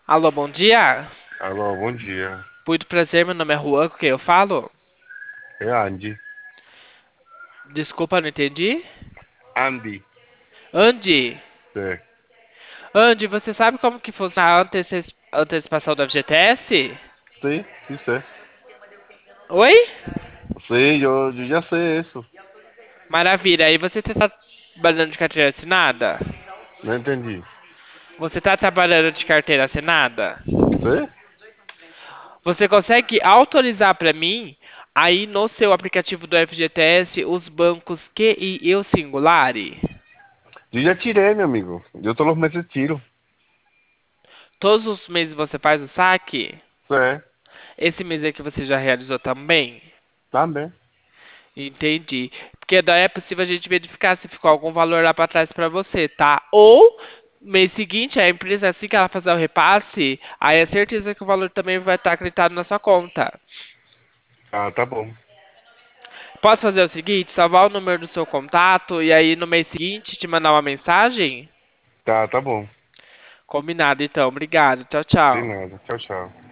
Alô, bom dia. Alô, bom dia. Muito prazer, meu nome é Juan, com quem eu falo? É Andy. Desculpa, não entendi. Andy. Andy, É. Andy, você sabe como que funciona a antecipação do FGTS? Sim, sim, sei. Oi? Sei, eu já sei isso. Maravilha, e você está trabalhando de carteira assinada? Não entendi. Você está trabalhando de carteira assinada? Sei? Você consegue autorizar para mim, aí no seu aplicativo do FGTS, os bancos Q e Eu Singulare? Eu já tirei, meu amigo. Eu todos os meses tiro. Todos os meses você faz o saque? Sei. Esse mês aqui você já realizou também? Também. Entendi. Porque daí é possível a gente verificar se ficou algum valor lá para trás para você, tá? Ou mês seguinte, a empresa, assim que ela fazer o repasse, aí é certeza que o valor também vai estar acreditado na sua conta. Ah, tá bom. Posso fazer o seguinte, salvar o número do seu contato e aí no mês seguinte te mandar uma mensagem? Tá bom. Combinado, então. Obrigado. Tchau, Tem tchau. nada. Tchau, tchau.